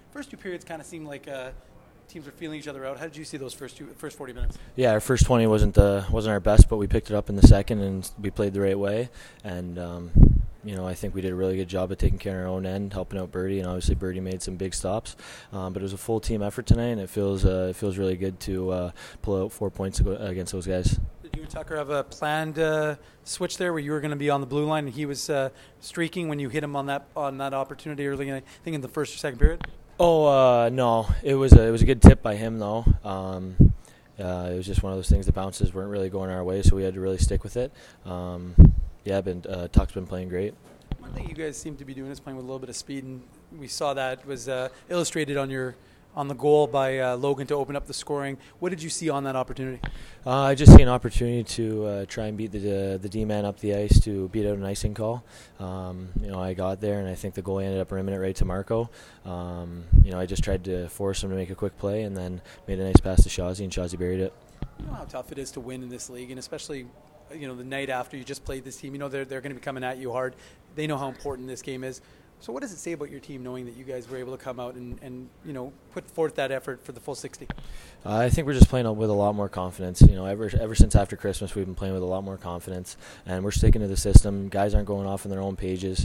First two periods kind of seemed like teams were feeling each other out. How did you see those first 40 minutes? Yeah, our first 20 wasn't our best, but we picked it up in the second and we played the right way. And I think we did a really good job of taking care of our own end, helping out Birdie, and obviously Birdie made some big stops. But it was a full team effort tonight, and it feels really good to pull out 4 points against those guys. Did you and Tucker have a planned switch there, where you were going to be on the blue line and he was streaking when you hit him on that opportunity early? I think in the first or second period. Oh no, it was a good tip by him though. It was just one of those things. The bounces weren't really going our way, so we had to really stick with it. Tuck's been playing great. One thing you guys seem to be doing is playing with a little bit of speed, and we saw that was illustrated on the goal by Logan to open up the scoring. What did you see on that opportunity? I just see an opportunity to try and beat the D-man up the ice to beat out an icing call. I got there, and I think the goalie ended up rimming it right to Marco. I just tried to force him to make a quick play and then made a nice pass to Shazi, and Shazi buried it. You know how tough it is to win in this league, and especially the night after you just played this team. They're going to be coming at you hard. They know how important this game is. So what does it say about your team knowing that you guys were able to come out and put forth that effort for the full 60? I think we're just playing with a lot more confidence. Ever since after Christmas, we've been playing with a lot more confidence, and we're sticking to the system. Guys aren't going off on their own pages,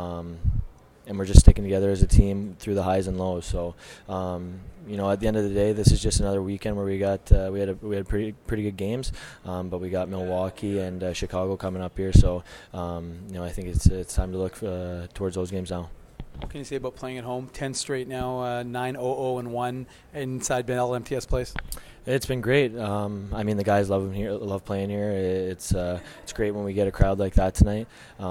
and we're just sticking together as a team through the highs and lows. So, at the end of the day, this is just another weekend where we had pretty good games, but we got Milwaukee and Chicago coming up here. So, I think it's time to look towards those games now. What can you say about playing at home? 10 straight now, 9-0-1 inside Bell MTS Place. It's been great. The guys love playing here. It's great when we get a crowd like that tonight.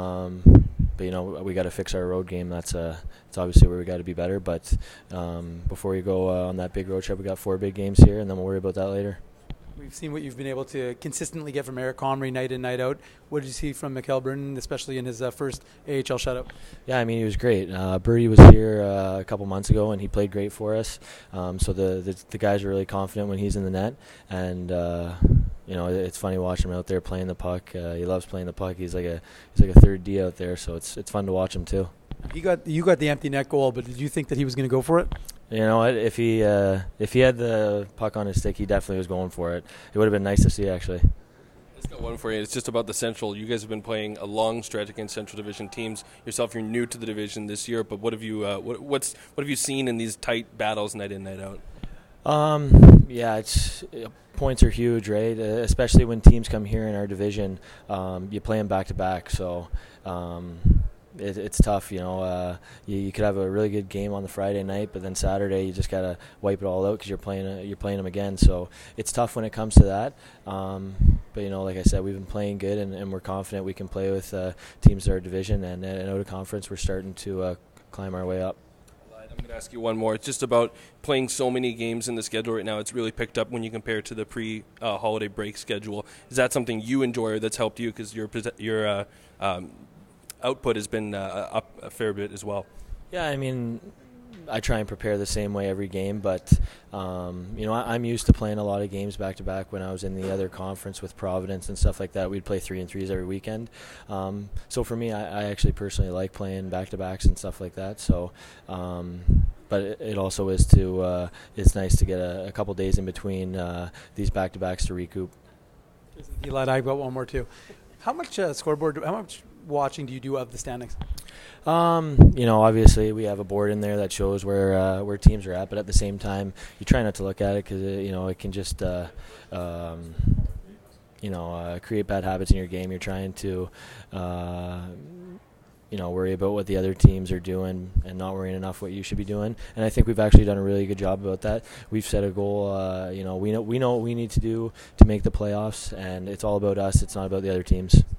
But we got to fix our road game. It's obviously where we got to be better. But before we go on that big road trip, we got 4 big games here, and then we'll worry about that later. We've seen what you've been able to consistently get from Eric Comrie night in, night out. What did you see from Mikkel Burton, especially in his first AHL shutout? Yeah, he was great. Birdie was here a couple months ago, and he played great for us. So the guys are really confident when he's in the net. And, it's funny watching him out there playing the puck. He loves playing the puck. He's like a third D out there, so it's fun to watch him too. You got the empty net goal, but did you think that he was going to go for it? You know what? If he had the puck on his stick, he definitely was going for it. It would have been nice to see, actually. I've got one for you. It's just about the Central. You guys have been playing a long stretch against Central Division teams. Yourself, you're new to the division this year, but what have you seen in these tight battles night in, night out? Points are huge, right? Especially when teams come here in our division. You play them back to back, so. It's tough, You could have a really good game on the Friday night, but then Saturday you just gotta wipe it all out because you're playing them again. So it's tough when it comes to that. But like I said, we've been playing good, and we're confident we can play with teams in our division. And out of conference, we're starting to climb our way up. I'm going to ask you one more. It's just about playing so many games in the schedule right now. It's really picked up when you compare to the pre-holiday break schedule. Is that something you enjoy or that's helped you because your output has been up a fair bit as well? Yeah, I try and prepare the same way every game, but I'm used to playing a lot of games back to back. When I was in the other conference with Providence and stuff like that, we'd play 3-3s every weekend. So for me, I actually personally like playing back to backs and stuff like that. So, but it also is it's nice to get a couple days in between these back to backs to recoup. Eli, I've got one more too. How much watching do you do of the standings? Obviously we have a board in there that shows where teams are at, but at the same time, you try not to look at it because it can just create bad habits in your game. You're trying to worry about what the other teams are doing and not worrying enough what you should be doing. And I think we've actually done a really good job about that. We've set a goal. We know what we need to do to make the playoffs, and it's all about us. It's not about the other teams.